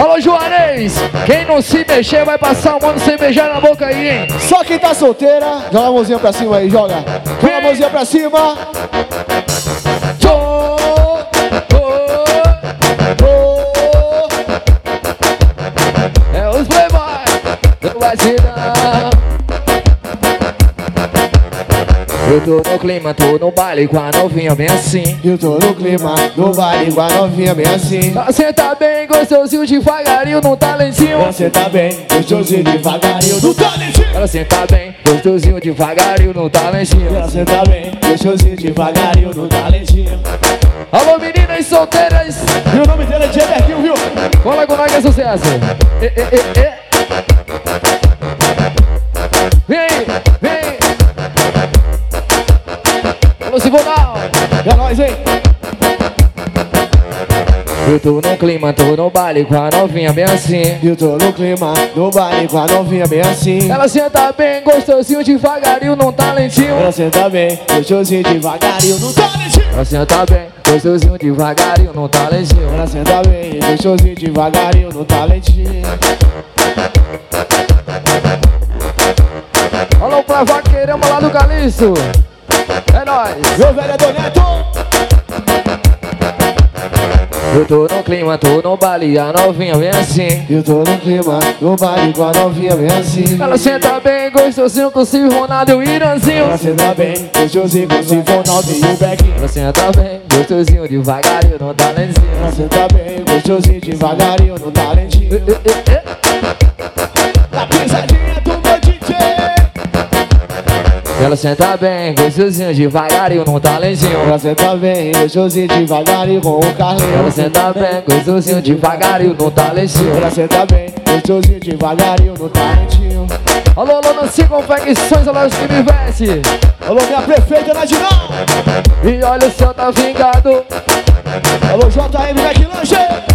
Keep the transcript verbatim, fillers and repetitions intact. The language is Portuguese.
Alô, Juarez, quem não se mexer vai passar o mano sem beijar na boca aí, hein? Só quem tá solteira, joga a mãozinha pra cima aí, joga. Joga a mãozinha pra cima. É os playboy, não vai se dar. Eu tô no clima, tô no baile com a novinha bem assim. Eu tô no clima, no baile com a novinha bem assim. Você tá bem gostosinho devagarinho no talentinho. Você tá bem, gostosinho devagarinho no talentinho. Ela senta bem, gostosinho devagarinho no talentinho. Ela senta bem, gostosinho devagarinho no talentinho. Alô, meninas solteiras. E o nome dele é Jeberquinho, viu? Cola com nós que é sucesso. E, e, e, e. Vem, vem. Alô, Sivonal. É nóis, hein? Eu tô no clima, tô no baile com a novinha bem assim. Eu tô no clima, no baile com a novinha bem assim. Ela senta bem, gostosinho devagarinho num talentinho. Ela senta bem, gostosinho devagarinho no talentinho. Ela senta bem, gostosinho devagarinho num talentinho. Ela senta bem, gostosinho devagarinho no talentinho. Alô, pra vaqueirama lá do Calixto. É nóis. Meu velho Neto. Eu tô no clima, tô no baile, a novinha vem assim. Eu tô no clima, no baile com a novinha vem assim. Ela senta bem, gostosinho com o Silvio Ronaldo e o Iranzinho. Ela senta bem, gostosinho com o Silvio Ronaldo e o Bequinho. Ela senta bem, gostosinho devagarinho no talentinho. Ela senta bem, gostosinho devagarinho no talentinho. E, e, e, e. Na pisadinha do meu D J. Ela senta bem, gostosinho devagarinho no talentinho. Ela senta bem, gostosinho devagarinho com o Carlinho. Ela senta bem, gostosinho devagarinho no talentinho. Ela senta bem, gostosinho devagarinho no talentinho. Alô, alô, Nancy Confecções, alô, que me veste. Alô, minha prefeita Nadinão. E olha o céu tá vingado. Alô, J M McLanche.